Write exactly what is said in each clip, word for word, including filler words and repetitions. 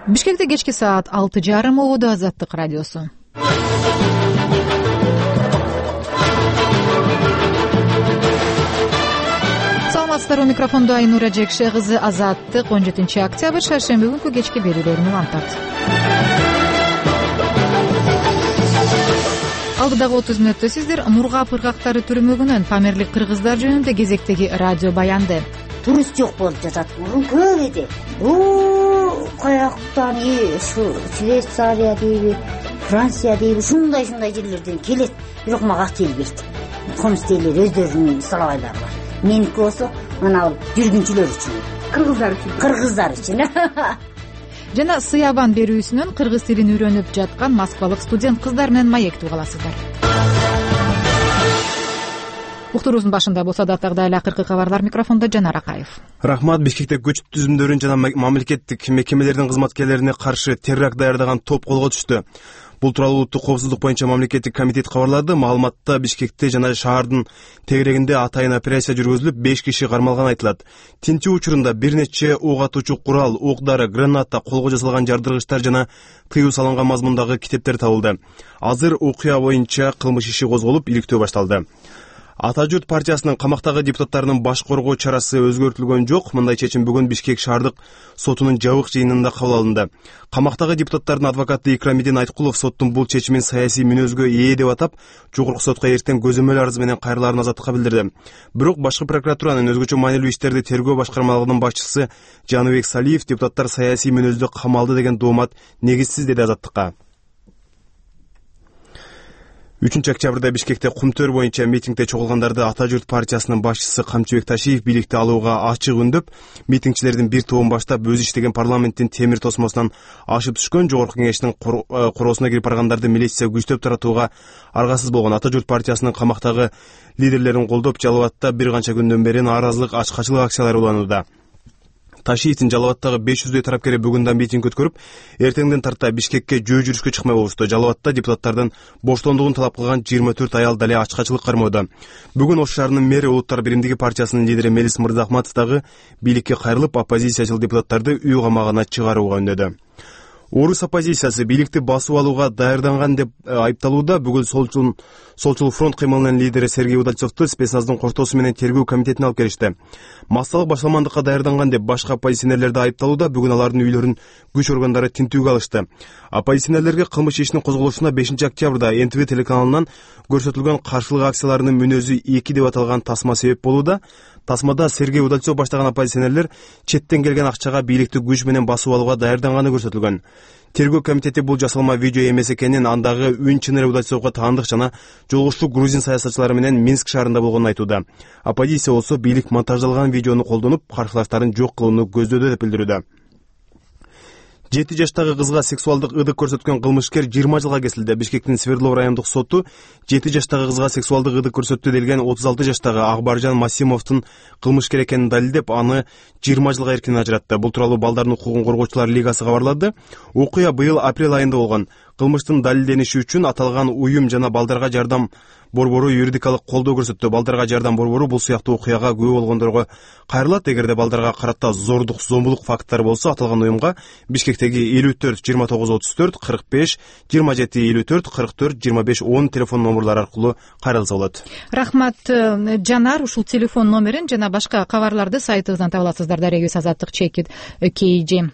Бишкекте кечки саат алты жарым ободо Азаттык радиосу. Саламатсыздарбы, микрофондо Айнура Жекше кызы. Азаттык он жетинчи октябрь шаршемби күнкү кечки берүүлөрүн улантат. Алдыдагы отуз мүнөттө сиздер Мургап ыргактары түрмөгүнөн памирлик кыргыздар жөнүндө кезектеги радио баянды. Турист жок болуп жатат мурун көп эди. Каяктан ушу Швейцария дейби, Франция дейби, ушундай ушундай жерлерден келет. Бирок мага акча келбейт. Комстейлер өздөрүнүн салабайлары бар. Меники болсо мына жүргүнчүлөр үчүн, кыргыздар үчүн, кыргыздар үчүн. Жана сыябан берүүсүнөн кыргыз тилин үйрөнүп жаткан москвалык студент кыздар менен маектүү каласыздар. Уктуруубуздун башында болсо да дагы эле акыркы кабарлар. Микрофондо Жанар Акаев. Рахмат. Бишкекте көчүт түзүмдөрүн жана мамлекеттик мекемелердин кызматкерлерине каршы терракт даярдаган топ колго түштү. Бул тууралуу улуттук коопсуздук боюнча мамлекеттик комитет кабарлады. Маалыматта Бишкекте жана шаардын тегерегинде атайын операция жүргүзүлүп, беш киши кармалганы айтылат. Тинтүү учурунда бир нече ок атуучу курал, ок дары, граната, колго жасалган жардыргычтар жана тыюу салынган мазмундагы китептер табылды. Азыр окуя боюнча кылмыш иши козголуп, иликтөө башталды. Ата журт партиясынын камактагы депутаттарынын баш коргоо чарасы өзгөртүлгөн жок. Мындай чечим бүгүн Бишкек шаардык сотунун жабык жыйынында кабыл алынды. Камактагы депутаттардын адвокаты Икрамидин Айткулов соттун бул чечимин саясий мүнөзгө ээ деп атап, жогорку сотко эртең көзөмөл арыз менен кайрылаарын азаттыкка билдирди. Бирок башкы прокуратуранын өзгөчө маанилүү иштерди тергөө башкармалыгынын башчысы Жаныбек Салиев депутаттар саясий мүнөздө камалды деген доомат негизсиз деди азаттыкка. үчүнчү октябрда Бишкекте кумтөр боюнча митингде чогулгандарды Ата журт партиясынын башчысы Камчыбек Ташиев бийликти алууга ачык үндөп, митингчилердин бир тобун баштап өз иштеген парламенттин темир тосмосунан ашып түшкөн жогорку кеңештин короосуна кирип баргандарды милиция күчтөп таратууга аргасыз болгон. Ата журт партиясынын камактагы лидерлерин колдоп, Жалал абадта бир канча күндөн бери нааразылык ачкачылык акциялары уланууда. Ташиевдин Жалал абадтагы беш жүздөй тарапкери бүгүн да митинг өткөрүп, эртеңден тарта Бишкекке жөө жүрүшкө чыкмай болушту. Жалал абадта депутаттардын боштондугун талап кылган жыйырма төрт аял дале ачкачылык кармоодо. Бүгүн Ош шаарынын мэри Улуттар биримдиги партиясынын лидери Мелис Мырзахматов дагы бийликке кайрылып, оппозициячыл депутаттарды үй камагына чыгарууга үндөдү. Орус оппозициясы бийликти басып алууга даярданган деп айыпталууда. Бүгүн солчул солчул фронт кыймылынын лидери Сергей Удальцовду спецназдын кортосу менен тергөө комитетине алып келишти. Массалык башаламандыкка даярданган деп башка оппозиционерлерди айыпталууда. Бүгүн алардын үйлөрүн күч органдары тинтүүгө алышты. Оппозиционерлерге кылмыш ишинин козголушуна бешинчи октябрда Эн Тэ Вэ телеканалынан көрсөтүлгөн каршылык акцияларынын мүнөзү эки деп аталган тасма себеп болууда. Тасмада Сергей Удальцов баштаган оппозиционерлер четтен келген акчага бийликти күч менен басып алууга даярданганы көрсөтүлгөн. Тергөө комитети бул жасалма видео эмес экенин, андагы үн чыныгы Удальцовго таандык жана жолугуштуу грузин саясатчылары менен Минск шаарында болгонун айтууда. Оппозиция болсо бийлик монтаждалган видеону колдонуп, каршылаштарын жок кылууну көздөдө деп билдирүүдө. жети жаштагы кызга сексуалдык ыдык көрсөткөн кылмышкер жыйырма жылга кесилди. Бишкектин Свердлов райондук соту жети жаштагы кызга сексуалдык ыдык көрсөттү делген отуз алты жаштагы Акбаржан Масимовдун кылмышкер экенин далилдеп, аны жыйырма жылга эркинен ажыратты. Бул тууралуу Балдардын укугун коргоочулар лигасы кабарлады. Окуя быйыл апрель айында болгон. Кылмыштын далилдениши үчүн аталган уюм жана Балдарга жардам борбору юридикалык колдоо көрсөттү. Балдарга жардам борбору бул сыяктуу окуяга күбө болгондорго кайрылат. Эгерде Балдарга карата зордук, зомбулук факттары болсо, аталган уюмга Бишкектеги элүү төрт жыйырма тогуз отуз төрт кырк беш жыйырма жети элүү төрт кырк төрт жыйырма беш он телефон номерлары аркылуу кайрылса болот. Рахмат, Жанар. Ушул телефон номерин жана башка кабарларды сайтыбыздан таба аласыздар. Дарегибиз Азаттык чекит кей жи.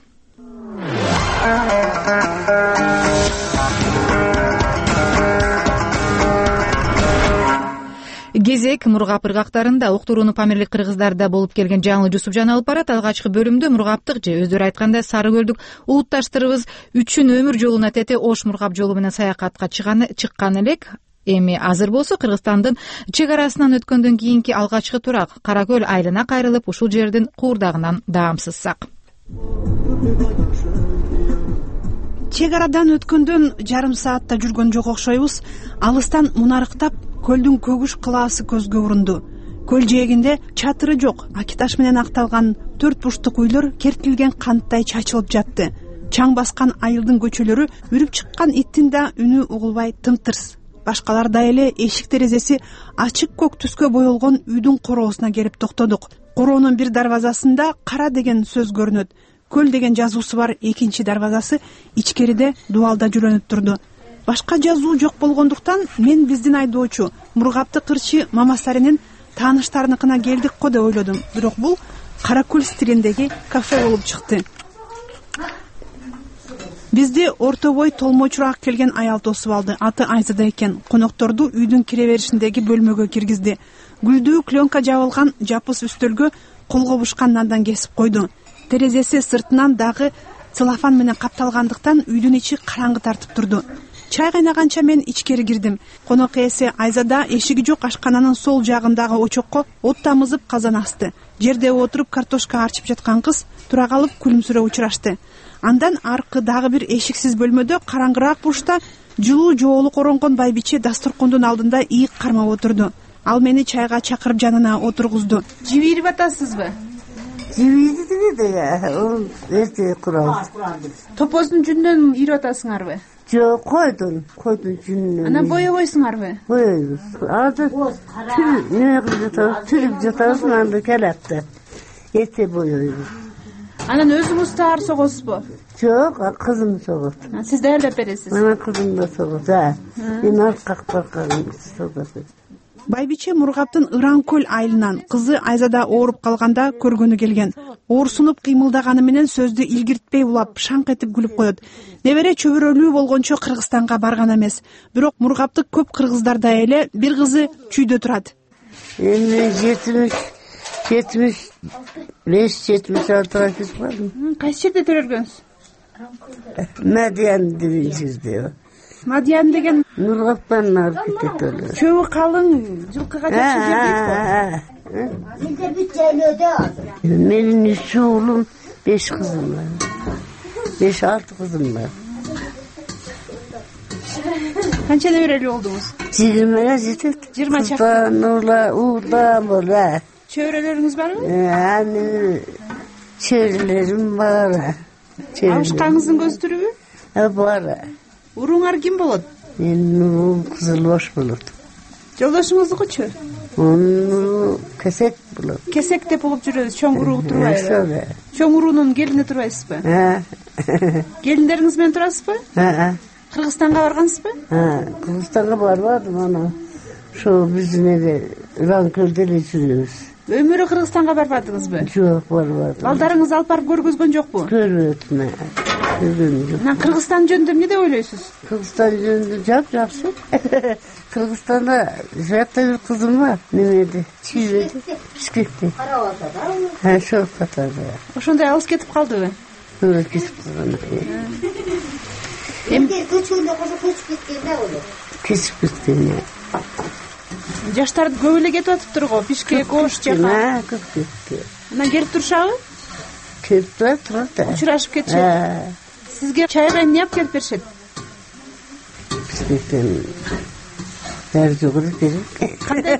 Кезек Мургап ыргактарында уктурууну памирлик кыргыздарда болуп келген жаңы Жусупжан алып барат. Алгачкы бөлүмдө Мургаптык же өздөрү айтканда Сары көлдүк улутташтарыбыз үчүн өмүр жолуна тети Ош Мургап жолу менен саякатка чыккан элек. Эми азыр болсо Кыргызстандын чек арасынан өткөндөн кийинки алгачкы турак Кара көл айылына кайрылып, ушул жердин куурдагынан даамсызсак. Чек арадан өткөндөн жарым саатта жүргөн жок окшойбуз. Алыстан мунарыктап көлдүн көгүш кылаасы көзгө урунду. Көл жээгинде чатыры жок, акиташ менен акталган төрт бурчтук үйлөр кертилген канттай чачылып жатты. Чаң баскан айылдын көчөлөрү, үрүп чыккан иттин да үнү угулбай тымтырс. Башкалар да эле эшик терезеси ачык көк түскө боелгон үйдүн короосуна келип токтодук. Короонун бир дарвазасында Кара деген сөз көрүнөт. көл деген жазуусу бар экинчи дарбазасы ичкериде дубалда жүрөнүп турду. Башка жазуу жок болгондуктан мен биздин айдоочу Мургапты кырчы Мамасаринин тааныштарыныкына келдик го деп ойлодум. Бирок бул Кара көл стилиндеги кафе болуп чыкты. Бизди орто бой толмочураак келген аял тосуп алды. Аты Айзада экен. Конокторду үйдүн кире беришиндеги бөлмөгө киргизди. Гүлдүү клёнка жабылган жапыс үстөлгө колго бушкан нандан кесип койду. Терезеси сыртынан дагы целлофан менен капталгандыктан үйдүн ичи караңгы тартып турду. Чай кайнаганча мен ичкери кирдим. Конок ээси Айзада эшиги жок ашкананын сол жагындагы очокко от тамызып казан асты. Жерде отуруп картошка арчып жаткан кыз тура калып күлүмсүрөп учурашты. Андан аркы дагы бир эшиксиз бөлмөдө караңгыраак бурчта жылуу жоолу коронгон байбиче дасторкондун алдында ийик кармап отурду. Ал мени чайга чакырып жанына отургузду. Жип ийрип атасызбы? Жип ийриди да, ол эрте курабыз. Топоздун жүнүнөн ийрип атасыңарбы? Жок, койдун, койдун жүнүнөн. Анан боебойсуңарбы? Боебойбуз. Азыр түл неме кылып жатабыз, түлүп жатабыз, анда келатты. Эрте боебойбуз. Анан өзүңүз таар согосузбу? Жок, кызым согот. Сиз даярдап бересиз? Анан кызым да согот. Мен аркак баркагым согот. Байбиче Мургаптын Ыран көл айылынан кызы Айзада ооруп калганда көргөнү келген. Оорсунуп кыймылдаганы менен сөздү илгиртпей улап, шаңк этип күлүп коет. Небере чөбүрөлүү болгончо Кыргызстанга барган эмес. Бирок Мургапты көп кыргыздардай эле бир кызы чүйдө турат. Эми жетимиш жетимиш беш жетимиш алтыга кетип калдым. Кайсы жерде төрөлгөнсүз? Мадиян деген жерде. Мадиян деген Нургаптан нары кетет эле. Чөбү калың, жылкыга жакшы жер дейт го. Бизде бүт жайлоодо азыр. Менин үч уулум, беш кызым бар. беш алты кызым бар. Канча неберелүү болдуңуз? жыйырмага жетет. жыйырма чакты. Sultan uğurdan bola. Çevreleriniz var mı? Yani çevrelerim var. Avuşkanızın göstürübü? Var. Uruңар kim bolot? Benim urum Kızılbaş bolot. Joldaşыңızды koçu? Onu kesek bolot. Kesek dep olup жүрөбүз, чоң уруу турбайбы? Şöyle. Чоң уруунун келини турбайсызбы? Ha. Келиндериңиз менен турасызбы? Ha. Кыргызстанга баргансызбы? Ha. Kırgızistan'a barbadım ana. Şu bizim eve Iranköl'de жүрөбүz. Өмүрү Кыргызстанга барбадыңызбы? Жок, барбадым. Балдарыңыз алып барып көргөзгөн жокпу? Көрбөдүм. Көргөнүм жок. Мына Кыргызстан жөнүндө эмне деп ойлойсуз? Kırgızistan жөнүндө жап жакшы. Kırgızstanda жакта бир кызым бар. Немеде? Чүйбөдө. Бишкекте. Ha, шол катарда. Ошондой алыс кетип калдыбы? Өө, кетип калган. Эмне көчкөндө кызы көчүп кеткенде болот. Кетип кеткен. Жаштарды көп эле кетип атыптыр го, Бишкек, Ош жака. Ha, көп кетти. Анан келип турушабы? Келип турат, турат да. Учурашып кетишет. Ha, Сизге чайга эмне алып келип беришет? бишкектен баары жогу керек.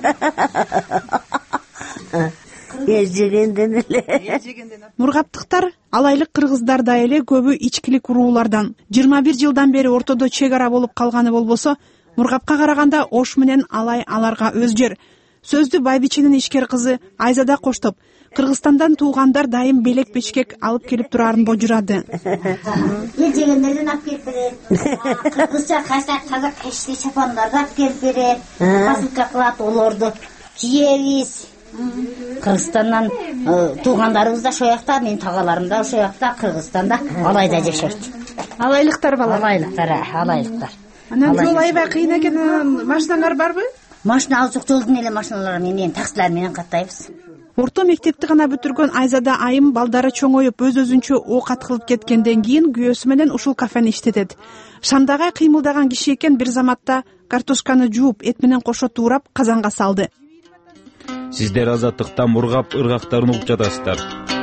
Ежегенден эле. Мургаптыктар алайлык кыргыздардай эле көбү ичкилик уруулардан. жыйырма бир жылдан бери ортодо чек ара болуп калганы болбосо, Мургапка караганда Ош менен Алай аларга өз жер. Сөздү байбиченин ишкер кызы Айзада коштоп, Кыргызстандан туугандар дайым белек бешкек алып келип турарын божурады. Ежегендерден алып келип берет. Кыргызча кайсак таза кешти чапандарды алып келип берет. Посылка кылат, олорду кийебиз. Кыргызстандан туугандарыбыз да ошоякта, менин тагаларым да ошоякта, Кыргызстанда Алайда жашайт. Алайлыктар бала. Алайлыктар, алайлыктар. Анан жол аябай кыйын экен, машинаңар барбы? Машина ал жок, жолдун эле машиналары менен, таксилер менен каттайбыз. Орто мектепти гана бүтүргөн Айзада айым балдары чоңоюп өз өзүнчө оокат кылып кеткенден кийин күйөөсү менен ушул кафени иштетет. Шамдагай кыймылдаган киши экен, бир заматта картошканы жууп, эт менен кошо туурап казанга салды. Сиздер азаттыкта Мургап ыргактарын угуп жатасыздар.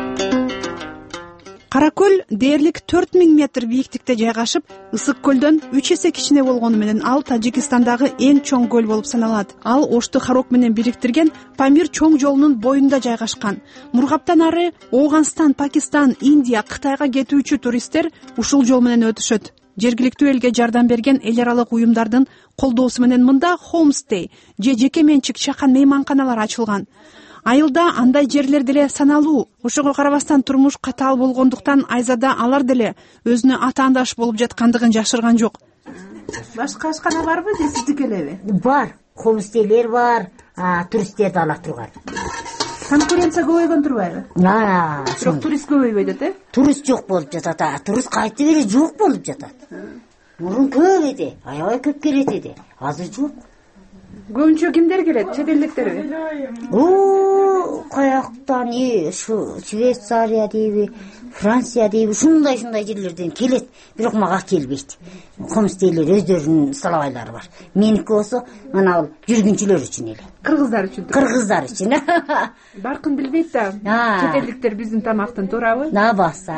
Кара көл дээрлик төрт миң метр бийиктикте жайгашып, Ысык көлдөн үч эсе кичине болгону менен ал Тажикстандагы эң чоң көл болуп саналат. Ал Ошту Харок менен бириктирген Памир чоң жолунун боюнда жайгашкан. Мургаптан ары Ооганстан, Пакистан, Индия, Кытайга кетүүчү туристтер ушул жол менен өтүшөт. Жергиликтүү элге жардам берген эл аралык уюмдардын колдоосу менен мында homestay же жеке менчик чакан мейманканалар ачылган. Айылда андай жерлер деле саналуу. Ошого карабастан турмуш катаал болгондуктан Айзада алар деле өзүнө атаандаш болуп жаткандыгын жашырган жок. Башка ашкана барбы же сиздики элеби? Бар, хомстейлер бар, туристтерди ала турган. Конкуренция көбөйгөн турбайбы? Бирок турист көбөйбөйт эт, э? Турист жок болуп жатат, турист кайтып эле жок болуп жатат. Мурун көп эди, аябай көп келет эди, азыр жок. Көбүнчө кимдер келет? Чет элдиктерби? О, каяктан, ушу Швейцария дейби, Франция дейби, ушундай-ушундай жерлерден келет, бирок мага келбейт. Хомстейлер өздөрүнүн салабайлары бар. Меники болсо, мына жүргүнчүлөр үчүн эле. Кыргыздар үчүн. Кыргыздар үчүн. Баркын билбейт да. Чет элдиктер биздин тамактын туурабы? На баса.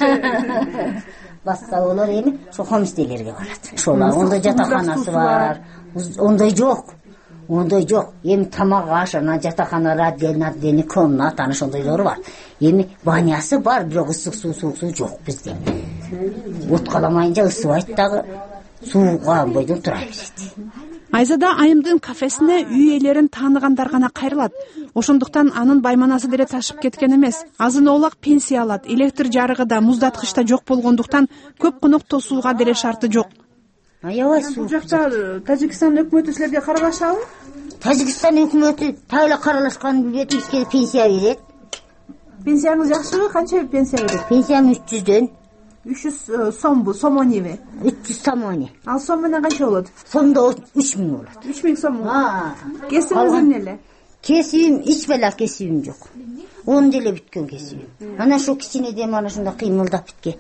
Басса болор эми, ошо хомстейлерге барат. Ошолар ондай жатаканасы бар. Ондай жок. Ондай жок. Эми тамак аш, анан жатаканада отдельно комната, аны ошондойлору бар. Эми банясы бар, бирок ысык суу, суук суу жок бизде. От каламайынча ысыбайт дагы, сууга бойдон тура берет. Айзада айымдын кафесине үй ээлерин тааныгандар гана кайрылат. Ошондуктан анын байманасы деле ташып кеткен эмес. Азын оолак пенсия алат. Электр жарыгы да, муздаткыч да жок болгондуктан көп конок тосууга деле шарты жок. Аябай суу. Бул жакта Тажикстан өкмөтү силерге каралашабы? Тажикстан өкмөтү тайла каралашканын билбейт, бизге пенсия берет. Пенсияңыз жакшыбы? Канча пенсия берет? Пенсиям үч жүздөн. үч жүз сомбу, сомонеби? үч жүз сомоне. Ал сом менен канча болот? Сомдо үч миң болот. үч миң сом. Кесибиңиз эмне эле? Кесибим ич бала кесибим жок. он деле бүткөн кесибим. Анан ошо кичинеден ана ушундай кыймылдап бүткен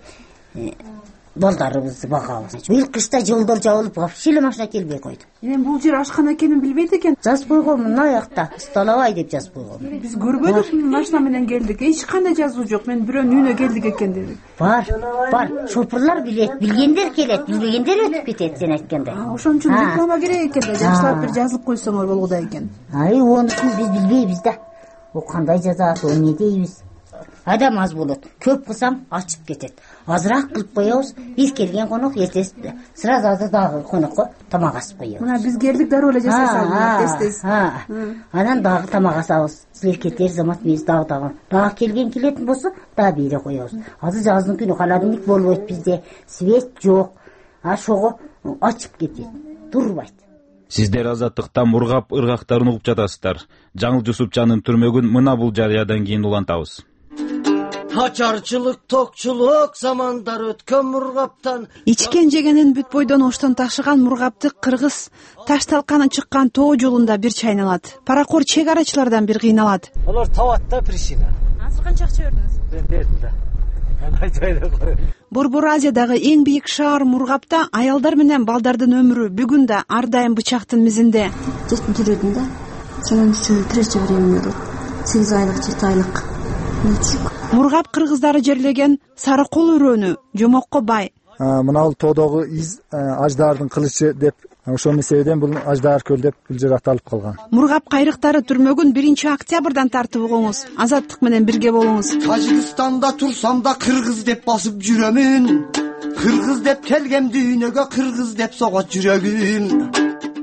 балдарыбызды багабыз. Быйыл кышта жолдор жабылып, вообще эле машина келбей койду. Эми бул жер ашкана экенин билбейт экен. Жазып койгом, мына жакта столовой деп жазып койгом. Биз көрбөдүк, машина менен келдик. Эч кандай жазуу жок. Мен бирөөнүн үйүнө келдик экен дедим. Бар, бар. Шопурлар билет, билгендер келет, билбегендер өтүп кетет, сен айткандай. Ошон үчүн реклама керек экен да, жакшылап бир жазылып койсоңор болгудай экен. Ай, онусун биз билбейбиз да. О кандай жазат, о эмне дейбиз? Адам аз болот. Көп кылсам ачып кетет. Азыраак кылып коебуз. Бир келген конок эртеси сразу азыр дагы конокко тамак асып коебуз. Мына биз келдик, дароо эле жасасабыз, тез-тез. Анан дагы тамак асабыз. Силер кетер замат биз дагы дагы. Дагы келген келетін болсо, дагы бере коебуз. Азыр жаздын күнү холодильник болбойт бизде. Свет жок. Ошого ачып кетет. Турбайт. Сиздер Азаттыктан мургап ыргактарын угуп жатасыздар. Жаңыл Жусупчанын түрмөгүн мына бул жарыядан кийин улантабыз. Ачарчылык, токчулук замандар өткөн Мургаптан. Ичкен жегенин бүт бойдон оштон ташыган Мургапты кыргыз таш талканы чыккан тоо жолунда бир чайналат. Паракор чек арачылардан бир кыйналат. Алар табат да причина. Азыр канча акча бердиңиз? Мен бердим да. Андай жайда коюп. Борбор Азиядагы эң бийик шаар Мургапта аялдар менен балдардын өмүрү бүгүн да ар дайым бычактын мизинде. жетинчи жүрөдүм да. Сонун преждевременно сегиз айлык, жети айлык. Мургап кыргыздары жерлеген сары кол өрөөнү жомокко бай. Мына бул тоодогу из аждардын кылычы деп ошонун себебинен бул аждар көл деп бул жер аталып калган. Мургап кайрыктары түрмөгүн биринчи октябрдан тартып угуңуз. Азаттык менен бирге болуңуз. Тажикстанда турсам да кыргыз деп басып жүрөмүн. Кыргыз деп келгем дүйнөгө, кыргыз деп согот жүрөгүм.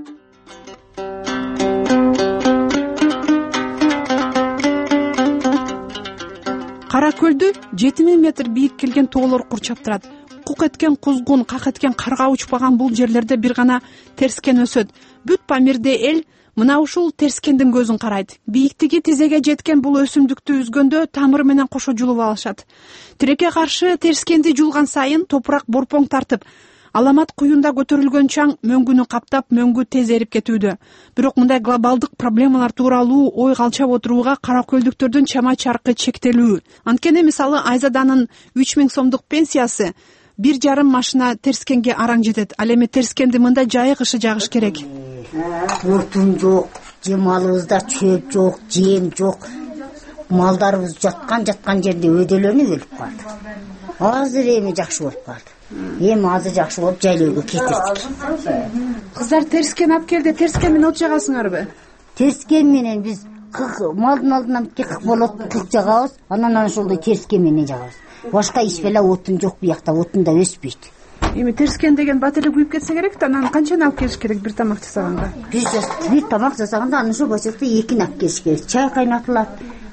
Кара көлдү жети миң метр бийик келген тоолор курчап турат. Кук эткен кузгун, как эткен карга учпаган бул жерлерде бир гана терскен өсөт. Бүт Памирде эл мына ушул терскендин көзүн карайт. Бийиктиги тизеге жеткен бул өсүмдүктү үзгөндө тамыры менен кошо жулуп алышат. Тилекке каршы терскенди жулган сайын топурак борпоң тартып, Аламат куюнда көтөрүлгөн чаң мөңгүнү каптап, мөңгү тез эрип кетүүдө. Бирок мындай глобалдык проблемалар тууралуу ой калчап отурууга каракөлдүктөрдүн чама чаркы чектелүү. Анткени мисалы Айзаданын үч миң сомдук пенсиясы бир жарым машина терскенге араң жетет. Ал эми терскенди мындай жайык ышы жагыш керек. Отун жок, жемалыбызда чөп жок, жем жок. Малдарыбыз жаткан жаткан жерде өйдөлөнүп өлүп калды. Азыр эми жакшы болуп калды. Эми азыр жакшы болуп жайлоого кетирдик. Кыздар терскен алып келди, терскен менен от жагасыңарбы? Терскен менен биз малдын алдынан кык болот, кык жагабыз, анан ошолдой терскен менен жагабыз. Башка иш бела отун жок, биякта отун да өспөйт. эми терскен деген бат эле күйүп кетсе керек да, анан канчаны алып келиш керек бир тамак жасаганда? Бир бир тамак жасаганда анын ошо бочокто экини алып келиш керек. Чай кайнатылат,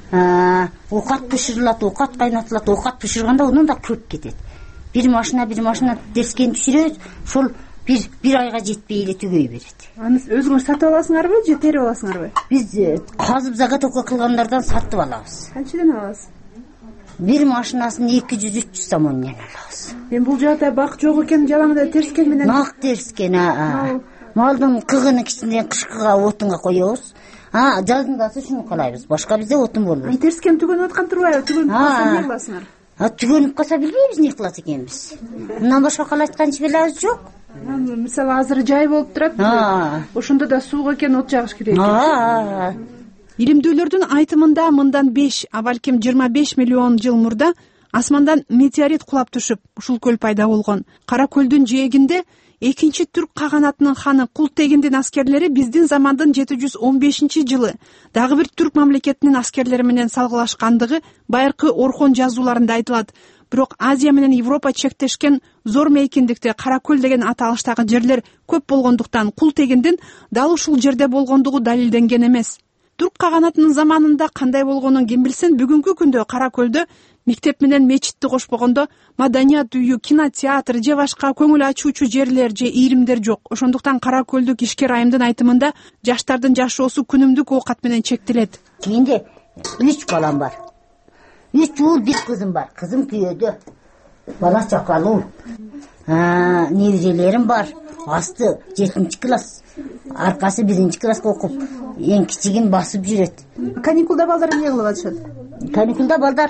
оокат бышырылат, оокат кайнатылат. Оокат бышырганда унун да көп кетет. Бир машина бир машина терскен түшүрөбүз, ошол бир бир айга жетпей эле түгөй берет. Аны өзүңүз сатып аласыңарбы же терип аласыңарбы? Биз казып заготовка кылгандардан сатып алабыз. Канчадан аласыз? Бир машинасын эки жүз үч жүз сомоннан алабыз. Эми бул жакта бак жок экен, жалаңда терскен менен. Нак терскен, малдын кыгыны кичинен кышкыга отунга коебуз. А, жазында ушуну калайбыз. Башка бизде отун болбойт. Ай терскен түгөнүп аткан турбайбы? Түгөнүп калса эмне кыласыңар? А, түгөнүп калса билбейбиз эмне кылат экенбиз. Мындан башка кала айтканчы белебиз жок. Мисалы азыр жай болуп турат. Ошондо да сууга экен от жагыш керек. Илимдүүлөрдүн айтымында мындан беш, а балким жыйырма беш миллион жыл мурда асмандан метеорит кулап түшүп, ушул көл пайда болгон. Кара көлдүн жээгинде экинчи түрк каганатынын ханы Култегиндин аскерлери биздин замандын жети жүз он бешинчи жылы дагы бир түрк мамлекетинин аскерлери менен салгылашкандыгы байыркы Орхон жазууларында айтылат. Бирок Азия менен Европа чектешкен зор мейкиндикте Кара көл деген аталыштагы жерлер көп болгондуктан Култегиндин дал ушул жерде болгондугу далилденген эмес. Түрк каганатынын заманында кандай болгонун ким билсин, бүгүнкү күндө Кара көлдө мектеп менен мечитти кошпогондо маданият үйү, кинотеатр же башка көңүл ачуучу жерлер же ийримдер жок. Ошондуктан Кара көлдүк ишкер айымдын айтымында жаштардын жашоосу күнүмдүк оокат менен чектелет. Менде үч балам бар. Үч уул, бир кызым бар. Кызым күйөөдө. Бала чакалуу. Неберелерим бар. Асты жетинчи класс. Аркасы биринчи класска окуп, эң кичигин басып жүрөт. Каникулда балдар эмне кылып атышат? Каникулда балдар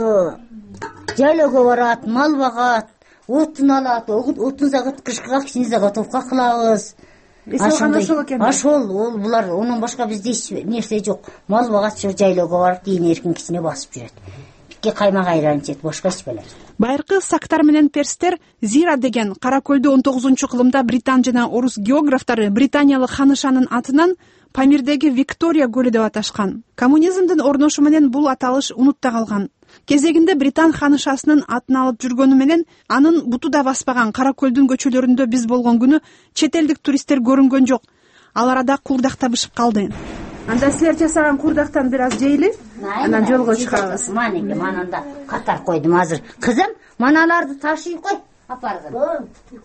жайлоого барат, мал багат, отун алат, отун загат кышкыга кичине заготовка кылабыз. Ошол экен. Ошол, ол булар, онун башка бизде эч нерсе жок. Мал багат, жайлоого барып, ийин эркин кичине басып жүрөт. Бикке каймак айран ичет, башка эч беле. Байыркы сактар менен перстер Зира деген Кара көлдү он тогузунчу кылымда британ жана орус географтары британиялык ханышанын атынан Памирдеги Виктория көлү деп аташкан. Коммунизмдин орношу менен бул аталыш унутта калган. Кезегинде британ ханышасынын атын алып жүргөнү менен анын буту да баспаган Кара көлдүн көчөлөрүндө биз болгон күнү чет элдик туристтер көрүнгөн жок. Ал арада курдак табышып калды. Анда силер жасаган курдактан бир аз жейли, анан жолго чыгабыз. Манеке, мананда катар койдум азыр. Кызым, маналарды ташый кой, апаргын.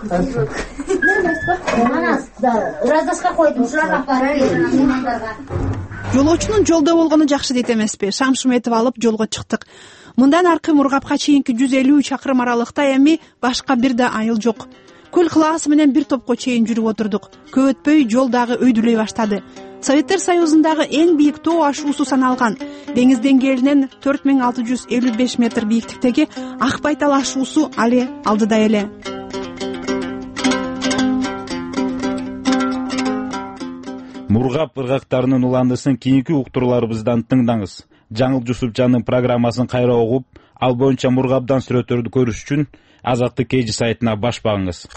Мана раздаска койдум, шуларга апарып. Жолоочунун жолдо болгону жакшы дейт эмеспи? Шам-шум этип алып жолго чыктык. Мындан аркы Мургапка чейинки жүз элүү чакырым аралыкта эми башка бир да айыл жок. Көл кылаасы менен бир топко чейин жүрүп отурдук. Көп өтпөй жол дагы өйдүлөй баштады. Советтер Союзундагы эң бийик тоо ашуусу саналган. Деңиз деңгээлинен төрт миң алты жүз элүү беш метр бийиктиктеги Ак Байтал ашуусу али алдыда эле. Мургап ыргактарынын уландысын кийинки уктурууларыбыздан тыңдаңыз. Жаңыл Жусупжандын программасын кайра угуп, ал боюнча Мургапдан сүрөттөрдү көрүш үчүн Азаттык Кей Жи сайтына баш багыңыз.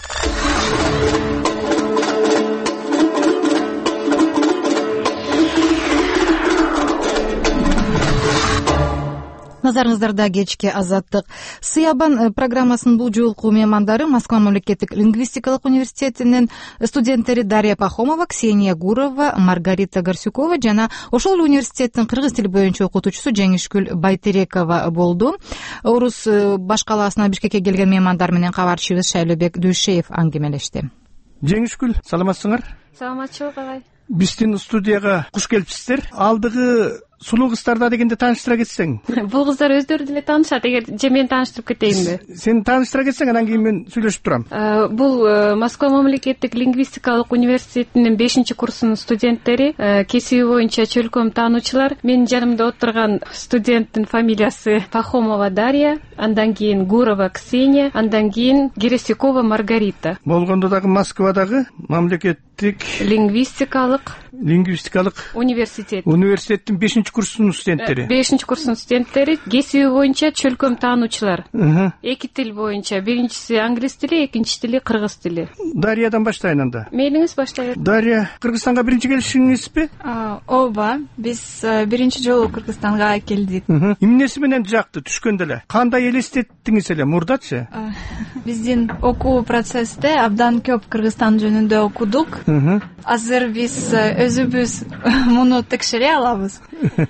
Назарыңыздарда кечки Азаттык. Сыябан программасынын бул жолку меймандары Москва мамлекеттик лингвистикалык университетинин студенттери Дарья Пахомова, Ксения Гурова, Маргарита Гарсюкова жана ошол университеттин кыргыз тили боюнча окутуучусу Жеңишгүл Байтерекова болду. Орус башкаласына Бишкекке келген меймандар менен кабарчыбыз Шайлобек Дүйшеев аңгемелешти. Жеңишгүл, саламатсыңар? Саламатчылык агай. Биздин студияга куш келипсиздер. Алдыгы сулуу кыздарда дегенде тааныштыра кетсең. Бул кыздар өздөрү деле таанышат, эгер же мен тааныштырып кетейинби? Сен тааныштыра кетсең, анан кийин мен сүйлөшүп турам. Бул Москва мамлекеттик лингвистикалык университетинин бешинчи курсунун студенттери, кесиби боюнча чөлкөм таануучулар. Менин жанымда отурган студенттин фамилиясы Пахомова Дарья, андан кийин Гурова Ксения, андан кийин Герасюкова Маргарита. Болгондо дагы Москвадагы мамлекеттик лингвистикалык лингвистикалык университет университеттин бешинчи бешинчи курстун студенттери бешинчи курстун студенттери кесиби боюнча чөлкөм таануучулар. Эки тил боюнча, биринчиси англис тили, экинчи тили кыргыз тили. Дариядан баштайын анда. Мейлиңиз баштайбы. Дарья, Кыргызстанга биринчи келишиңизби? Ооба, биз биринчи жолу Кыргызстанга келдик. Эмнеси менен жакты түшкөндө эле? Кандай элестеттиңиз эле мурдачы? Биздин окуу процессте абдан көп Кыргызстан жөнүндө окудук. Азыр биз өзүбүз муну текшере алабыз.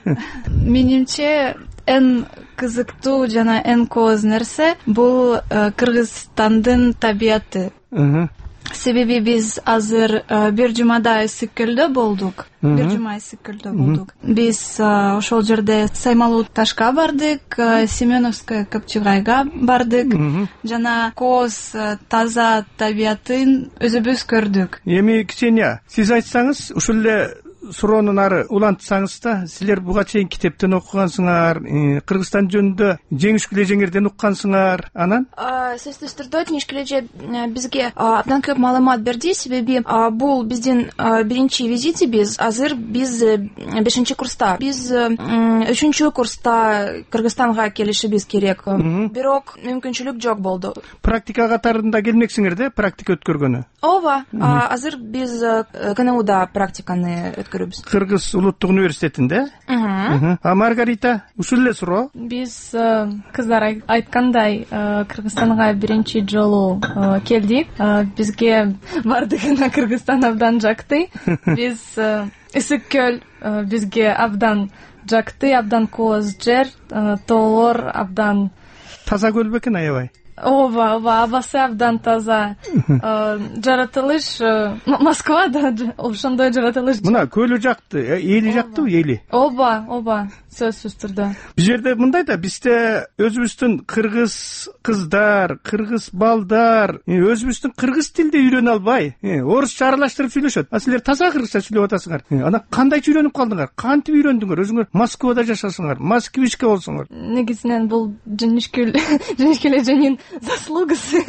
Менимче эң кызыктуу жана эң кооз нерсе бул Кыргызстандын табияты. Себеби биз азыр бир жумада ысык көлдө болдук. Бир жума ысык көлдө болдук. Биз ошол жерде Саймалуу ташка бардык, Семеновская Капчыгайга бардык жана кооз таза табиятын өзүбүз көрдүк. Эми Ксения, сиз айтсаңыз, ушул эле суроонун ары улантсаңыз да, силер буга чейин китептен окугансыңар, Кыргызстан жөнүндө Жеңиш Күлөжеңерден уккансыңар, анан? Сөзсүз түрдө Жеңиш Күлөжө бизге абдан көп маалымат берди, себеби бул биздин биринчи визитибиз. Азыр биз бешинчи курста, биз үчүнчү курста Кыргызстанга келишибиз керек. Бирок мүмкүнчүлүк жок болду. Практика катарында келмексиңер да, практика өткөргөнү? Ооба, азыр биз КНУда практиканы өткөрүбүз. Кыргыз улуттук университетинде? А Маргарита, ушул эле суроо? Биз кыздар айткандай Кыргызстанга биринчи жолу келдик. Бизге бардыгына Кыргызстан абдан жакты. Биз ысык көл бизге абдан жакты, абдан кооз жер, тоолор абдан таза көл бекен, аябай? Ооба, ооба, абасы абдан таза. Жаратылыш Москвада ошондой жаратылыш. Мына көлү жакты, эли жактыбы, эли? Ооба, ооба, сөзсүз түрдө. Бул жерде мындай да, бизде өзүбүздүн кыргыз кыздар, кыргыз балдар өзүбүздүн кыргыз тилде үйрөнө албай, орусча аралаштырып сүйлөшөт. А силер таза кыргызча сүйлөп атасыңар. Ана кандай үйрөнүп калдыңар? Кантип үйрөндүңөр? Өзүңөр Москвада жашасыңар, москвичка болсоңор. Негизинен бул Жеңишкүл Жеңишкүлөжөнүн заслугасы.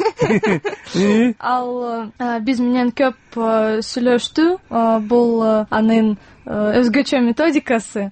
Ал биз менен көп сүйлөштү. Бул анын өзгөчө методикасы.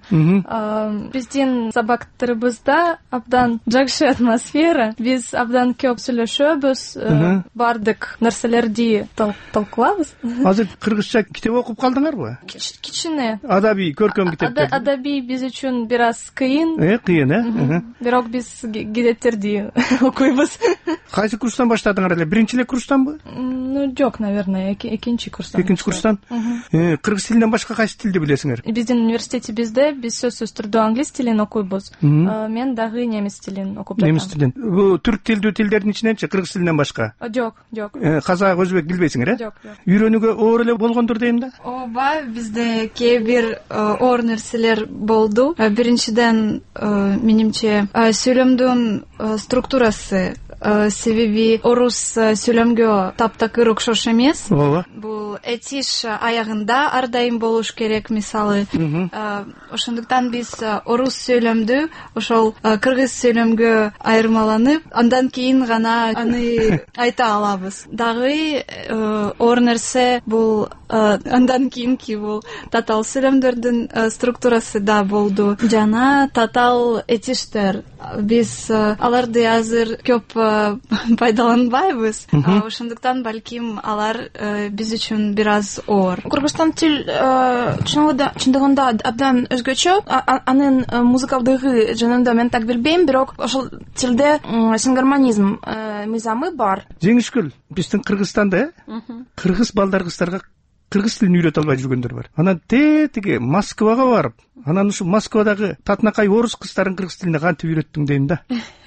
Биздин сабактарыбызда абдан жакшы атмосфера. Биз абдан көп сүйлөшөбүз, бардык нерселерди талкуулабыз. Азыр кыргызча китеп окуп калдыңарбы? Кичине. Адабий, көркөм китептер. Адабий биз үчүн бир аз кыйын. Э, кыйын, э? Бирок биз газеттерди окуйбуз. Кайсы курстан баштадыңар эле? Биринчи эле курстанбы? Ну, жок, наверное, экинчи курстан. Экинчи курстан? Кыргыз тилинен башка кайсы тилди билесиңер? Биздин университетибизде биз сөзсүз түрдө англис тилин окуйбуз. Мен дагы немис тилин окуп жатам. Немис тилин. Бул түрк тилдүү тилдердин ичиненчи кыргыз тилинен башка? Жок, жок. Казак, өзбек билбейсиңер, э? Жок, жок. Үйрөнүүгө оор эле болгондур дейм да? Ооба, бизде кээ бир оор нерселер болду. Биринчиден, менимче, сүйлөмдүн структурасы, себеби орус сүйлөмгө таптакыр окшош эмес. Ооба. Бул этиш аягында ар дайым болуш керек, мисалы. Ошондуктан биз орус сүйлөмдү ошол кыргыз сүйлөмгө айырмаланып, андан кийин гана аны айта алабыз. Дагы оор нерсе бул андан кийинки бул татаал сүйлөмдөрдүн структурасы да болду. Жана татаал этиштер. Биз аларды азыр көп пайдаланбайбыз. Ошондуктан балким алар биз үчүн бир аз оор. Кыргызстан тил чындыгында абдан өзгөчө. Анын музыкалдыгы жөнүндө мен так билбейм, бирок ошол тилде сингармонизм мыйзамы бар. Жеңишкүл, биздин Кыргызстанда кыргыз балдар кыздарга кыргыз тилин үйрөтө албай жүргөндөр бар. Анан тетиги Москвага барып, анан ушу Москвадагы татынакай орус кыздарын кыргыз тилине кантип үйрөттүң дейм да.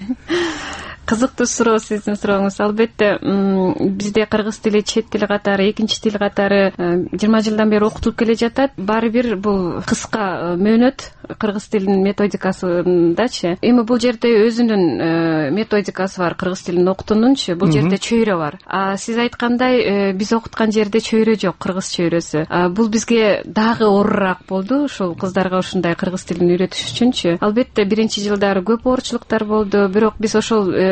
Кызыктуу суроо сиздин сурооңуз. Албетте, бизде кыргыз тили чет тил катары, экинчи тил катары жыйырма жылдан бери окутулуп келе жатат. Баары бир бул кыска мөөнөт кыргыз тилинин методикасындачы. Эми бул жерде өзүнүн методикасы бар кыргыз тилин окутуунунчу. Бул жерде чөйрө бар. А сиз айткандай, биз окуткан жерде чөйрө жок, кыргыз чөйрөсү. Бул бизге дагы оорураак болду, ушул кыздарга ушундай кыргыз тилин үйрөтүш үчүнчү. Албетте, биринчи жылдары көп оорчулуктар болду, бирок биз ошол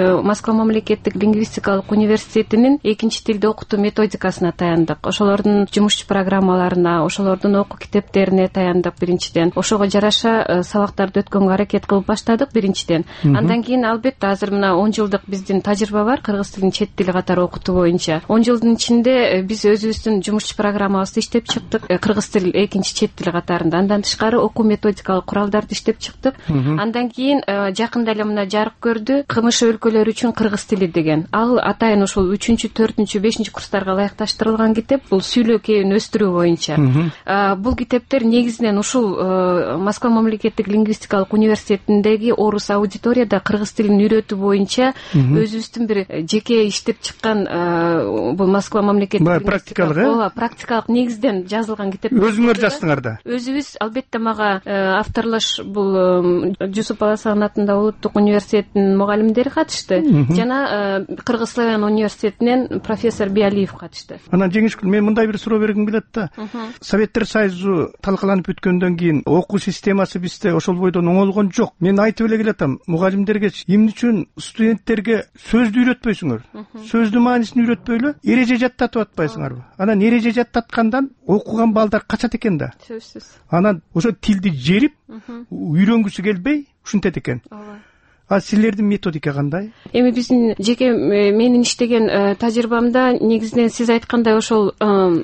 Москва мамлекеттик лингвистикалык университетинин экинчи тилди окутуу методикасына таяндык, ошолордун жумушчу программаларына, ошолордун окуу китептерине таяндык. Биринчиден ошого жараша сабактарды өткөнгө аракет кылып баштадык биринчиден. Андан кийин албетте азыр мына он жылдык биздин тажрыйба бар кыргыз тилин чет тили катары окутуу боюнча. он жылдын ичинде биз өзүбүздүн жумушчу программабызды иштеп чыктык, кыргыз тил экинчи чет тил катарында. Андан тышкары окуу методикалык куралдарды иштеп чыктык. Андан кийин жакында эле мына жарык көрдү КМШ өлкөлөрү үчүн кыргыз тили деген. Ал атайын ошол үчүнчү, төртүнчү, бешинчи курстарга ылайыкташтырылган китеп. Бул сүйлөө кебин өстүрүү боюнча. Бул китептер негизинен ушул Москва мамлекеттик лингвистикалык университетиндеги орус аудиторияда кыргыз тилин үйрөтүү боюнча өзүбүздүн бир жеке иштеп чыккан бул Москва мамлекеттик практикалык ооба практикалык негизден жазылган китеп. Өзүңөр жаздыңар да? Өзүбүз, албетте мага авторлаш бул Жусуп Аласаган атындагы улуттук университеттин мугалимдери катышты жана Кыргыз славян университетинен профессор Биалиев катышты. Анан Жеңишгүл, мен мындай бир суроо бергим келет да. Советтер Союзу талкаланып бүткөндөн кийин окуу системасы бизде ошол бойдон оңолгон жок. Мен айтып эле келатам мугалимдерге, эмне үчүн студенттерге сөздү үйрөтпөйсүңөр? Сөздүн маанисин үйрөтпөйлү, эреже жаттатып атпайсыңарбы? Анан эреже жаттаткандан окуган балдар качат экен да. Сөзсүз. Анан ошо тилди жерип, үйрөнгүсү келбей ушинтет экен. А силердин методика кандай? Эми биздин жеке менин иштеген тажрыйбамда негизинен сиз айткандай ошол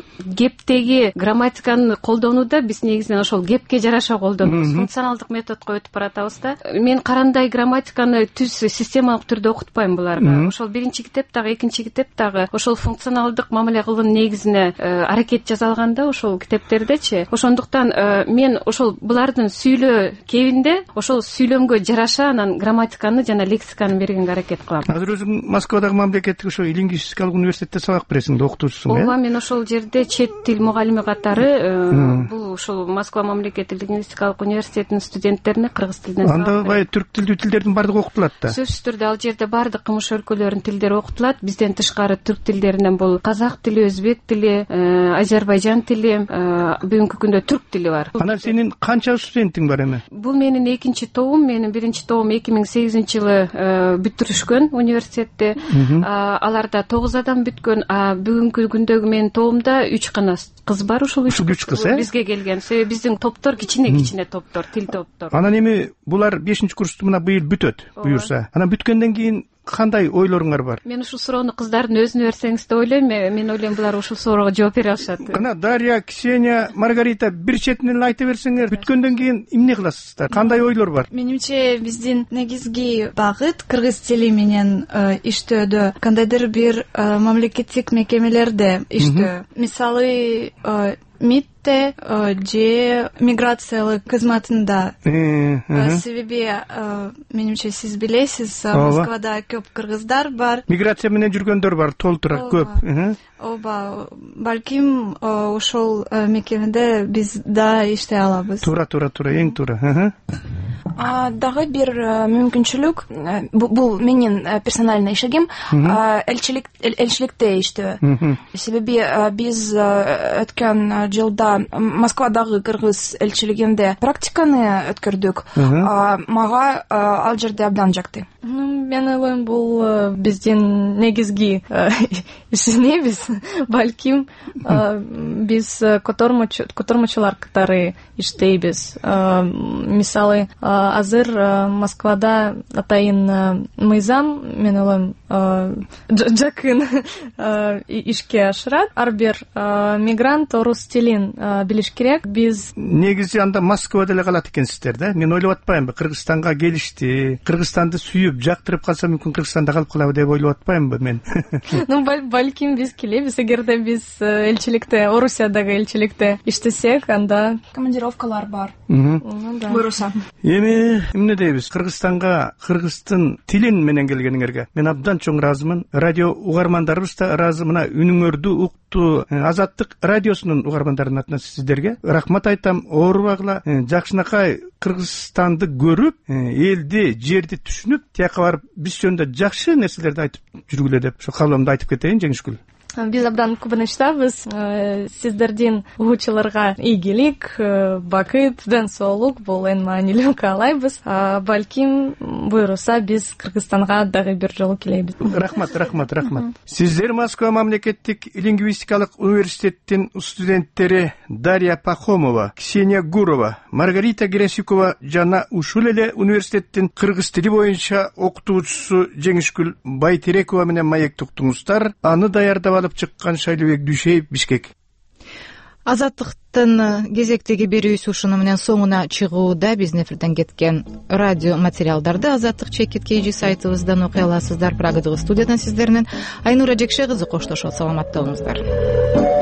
кептеги грамматиканы колдонууда биз негизинен ошол кепке жараша колдонобуз. Функционалдык методко өтүп баратабыз да. Мен карандай грамматиканы түз системалык түрдө окутпайм буларга. Ошол биринчи китеп дагы, экинчи китеп дагы ошол функционалдык мамиле кылуун негизине аракет жасалганда ошол китептердечи. Ошондуктан мен ошол булардын сүйлөө кебинде ошол сүйлөмгө жараша анан грамматика жана лексиканы бергенге аракет кылам. Азыр өзүң Москвадагы мамлекеттик ошо лингвистикалык университетте сабак бересиң да, окутуучусуң, э? Ооба, мен ошол жерде чет тил мугалими катары бул ошол Москва мамлекеттик лингвистикалык университетинин студенттерине кыргыз тилинен сабак берем. Анда бай түрк тилдүү тилдердин бардыгы окутулат да. Сөзсүз түрдө ал жерде бардык КМШ өлкөлөрүнүн тилдери окутулат. Бизден тышкары түрк тилдеринен бул казак тили, өзбек тили, азербайжан тили, бүгүнкү күндө түрк тили бар. Анан сенин канча студентиң бар эми? Бул менин экинчи тобум. Менин биринчи тобум эки миң сегизинчи жылы бүтүрүшкөн университетти. Аларда тогуз адам бүткөн. А бүгүнкү күндөгү менин тобумда үч гана кыз бар. Ушул үч кыз э? Бизге келген. Себеби биздин топтор кичине-кичине топтор, тил топтор. Анан эми булар бешинчи курсту мына быйыл бүтөт, буюрса. Анан бүткөндөн кийин кандай ойлоруңар бар? Мен ушул суроону кыздардын өзүнө берсеңиз деп ойлойм. Мен ойлойм булар ушул суроого жооп бере алышат. Мына Дарья, Ксения, Маргарита бир четинен айта берсеңер, бүткөндөн кийин эмне кыласыздар? Кандай ойлор бар? Менимче биздин негизги багыт кыргыз тили менен иштөөдө кандайдыр бир мамлекеттик мекемелерде иштөө. Мисалы МИДте же миграциялык кызматында. Себеби менимче сиз билесиз, Москвада көп кыргыздар бар. Миграция менен жүргөндөр бар, толтура көп. Ооба, балким ошол мекемеде биз да иштей алабыз. Туура, туура, туура, эң туура. Дагы бир мүмкүнчүлүк, бул менин персональный ишегим, элчиликте иштөө. Себеби биз өткөн жылда Москвадагы кыргыз элчилигинде практиканы өткөрдүк. Мага ал жерде абдан жакты. Мен ойлойм, бул биздин негизги ишенебиз. Балким биз котормочулар катары иштейбиз. Мисалы, азыр Москвада атайын мыйзам, мен ойлойм, жакын ишке ашырат. Ар бир мигрант орус тилин билиш керек. Биз негизи анда Москвада эле калат экенсиздер да. Мен ойлоп атпаймынбы, Кыргызстанга келишти, Кыргызстанды сүйүп, жактырып калса мүмкүн Кыргызстанда калып калабы деп ойлоп атпаймынбы мен? Ну, балким биз келебиз, эгерде биз элчиликте, Орусиядагы элчиликте иштесек, анда командировкалар бар. Буюрса. Эми эмне дейбиз? Кыргызстанга кыргыздын тилин менен келгениңерге мен абдан чоң ыраазымын. Радио угармандарыбыз да ыраазы. Мына үнүңөрдү укту Азаттык радиосунун угармандарынын атынан сиздерге рахмат айтам. Оорубагыла, жакшынакай Кыргызстанды көрүп, элди, жерди түшүнүп, тияка барып биз жөнүндө жакшы нерселерди айтып жүргүлө деп ошо каалоомду айтып кетейин, Жеңишгүл. биз абдан кубанычтабыз. Сиздердин угуучуларга ийгилик, бакыт, ден соолук бул эң маанилүү каалайбыз. Балким буйруса биз Кыргызстанга дагы бир жолу келебиз. Рахмат, рахмат, рахмат. Сиздер Москва мамлекеттик лингвистикалык университеттин студенттери Дарья Пахомова, Ксения Гурова, Маргарита Герасикова жана ушул эле университеттин кыргыз тили боюнча окутуучусу Жеңишгүл Байтерекова менен маектуктуңуздар. Аны даярдап алып чыккан Шайлыбек Дүйшеев, Бишкек. Азаттыктын кезектеги берүүсү ушуну менен соңуна чыгууда. Биздин эфирден кеткен радио материалдарды Азаттык чекит kg сайтыбыздан окуй аласыздар. Прагадагы студиядан сиздер менен Айнура Жекше кызы коштошот. Саламатта болуңуздар.